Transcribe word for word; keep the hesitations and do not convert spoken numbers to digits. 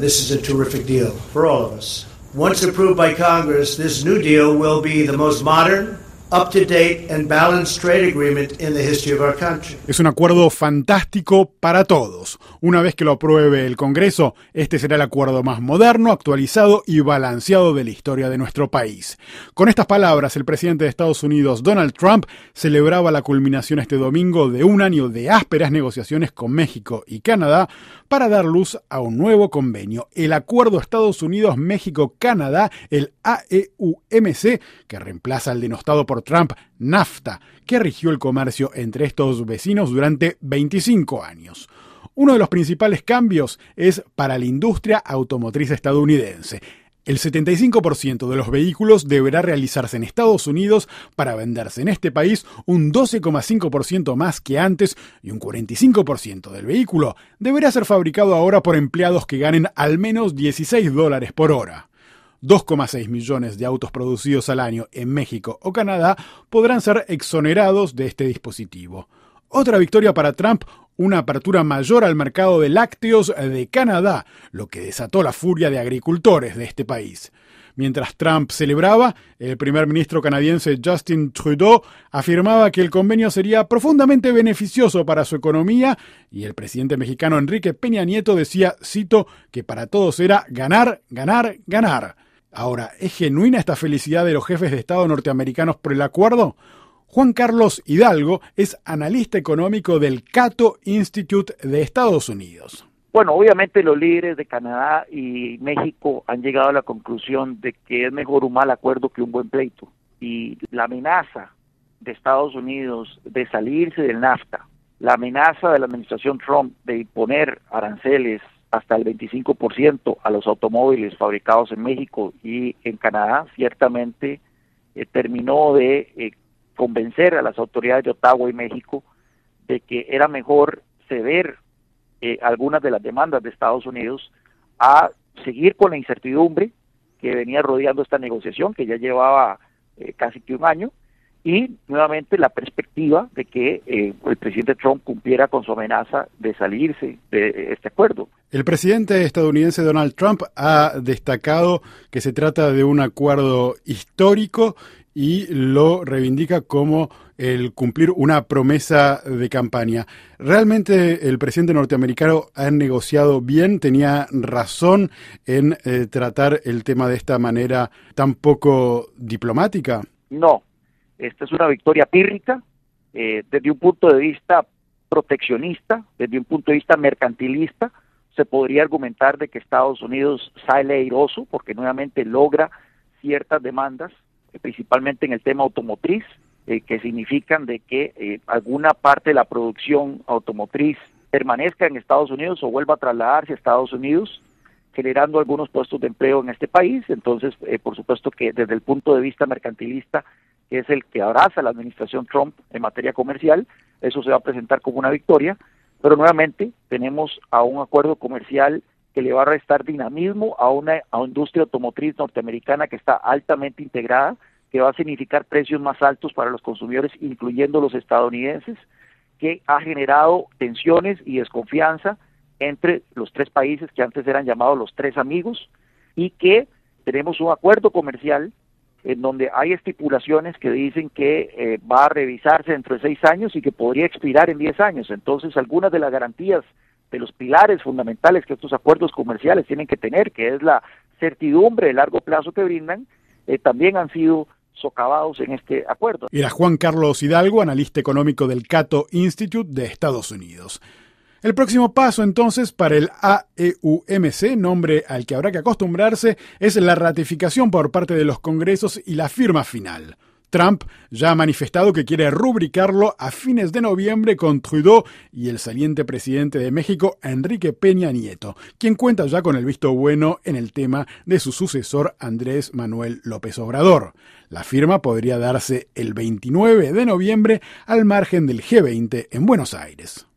This is a terrific deal for all of us. Once approved by Congress, this new deal will be the most modern, up-to-date and balanced trade agreement in the history of our country. Es un acuerdo fantástico para todos. Una vez que lo apruebe el Congreso, este será el acuerdo más moderno, actualizado y balanceado de la historia de nuestro país. Con estas palabras, el presidente de Estados Unidos, Donald Trump, celebraba la culminación este domingo de un año de ásperas negociaciones con México y Canadá para dar luz a un nuevo convenio, el Acuerdo Estados Unidos-México-Canadá, el A E U M C, que reemplaza al denostado por Trump NAFTA, que rigió el comercio entre estos vecinos durante veinticinco años. Uno de los principales cambios es para la industria automotriz estadounidense. El setenta y cinco por ciento de los vehículos deberá realizarse en Estados Unidos para venderse en este país un doce coma cinco por ciento más que antes, y un cuarenta y cinco por ciento del vehículo deberá ser fabricado ahora por empleados que ganen al menos dieciséis dólares por hora. dos coma seis millones de autos producidos al año en México o Canadá podrán ser exonerados de este dispositivo. Otra victoria para Trump, una apertura mayor al mercado de lácteos de Canadá, lo que desató la furia de agricultores de este país. Mientras Trump celebraba, el primer ministro canadiense Justin Trudeau afirmaba que el convenio sería profundamente beneficioso para su economía, y el presidente mexicano Enrique Peña Nieto decía, cito, que para todos era ganar, ganar, ganar. Ahora, ¿es genuina esta felicidad de los jefes de Estado norteamericanos por el acuerdo? Juan Carlos Hidalgo es analista económico del Cato Institute de Estados Unidos. Bueno, obviamente los líderes de Canadá y México han llegado a la conclusión de que es mejor un mal acuerdo que un buen pleito. Y la amenaza de Estados Unidos de salirse del NAFTA, la amenaza de la administración Trump de imponer aranceles hasta el veinticinco por ciento a los automóviles fabricados en México y en Canadá, ciertamente eh, terminó de eh, convencer a las autoridades de Ottawa y México de que era mejor ceder eh, algunas de las demandas de Estados Unidos a seguir con la incertidumbre que venía rodeando esta negociación, que ya llevaba eh, casi que un año, y nuevamente la perspectiva de que eh, el presidente Trump cumpliera con su amenaza de salirse de este acuerdo. El presidente estadounidense Donald Trump ha destacado que se trata de un acuerdo histórico y lo reivindica como el cumplir una promesa de campaña. ¿Realmente el presidente norteamericano ha negociado bien? ¿Tenía razón en eh, tratar el tema de esta manera tan poco diplomática? No. Esta es una victoria pírrica, eh, desde un punto de vista proteccionista, desde un punto de vista mercantilista. Se podría argumentar de que Estados Unidos sale airoso porque nuevamente logra ciertas demandas, eh, principalmente en el tema automotriz, eh, que significan de que eh, alguna parte de la producción automotriz permanezca en Estados Unidos o vuelva a trasladarse a Estados Unidos, generando algunos puestos de empleo en este país. Entonces, eh, por supuesto que desde el punto de vista mercantilista, que es el que abraza la administración Trump en materia comercial, eso se va a presentar como una victoria, pero nuevamente tenemos a un acuerdo comercial que le va a restar dinamismo a una, a una industria automotriz norteamericana que está altamente integrada, que va a significar precios más altos para los consumidores, incluyendo los estadounidenses, que ha generado tensiones y desconfianza entre los tres países que antes eran llamados los tres amigos, y que tenemos un acuerdo comercial en donde hay estipulaciones que dicen que eh, va a revisarse dentro de seis años y que podría expirar en diez años. Entonces, algunas de las garantías de los pilares fundamentales que estos acuerdos comerciales tienen que tener, que es la certidumbre de largo plazo que brindan, eh, también han sido socavados en este acuerdo. Era Juan Carlos Hidalgo, analista económico del Cato Institute de Estados Unidos. El próximo paso, entonces, para el A E U M C, nombre al que habrá que acostumbrarse, es la ratificación por parte de los congresos y la firma final. Trump ya ha manifestado que quiere rubricarlo a fines de noviembre con Trudeau y el saliente presidente de México, Enrique Peña Nieto, quien cuenta ya con el visto bueno en el tema de su sucesor, Andrés Manuel López Obrador. La firma podría darse el veintinueve de noviembre al margen del G veinte en Buenos Aires.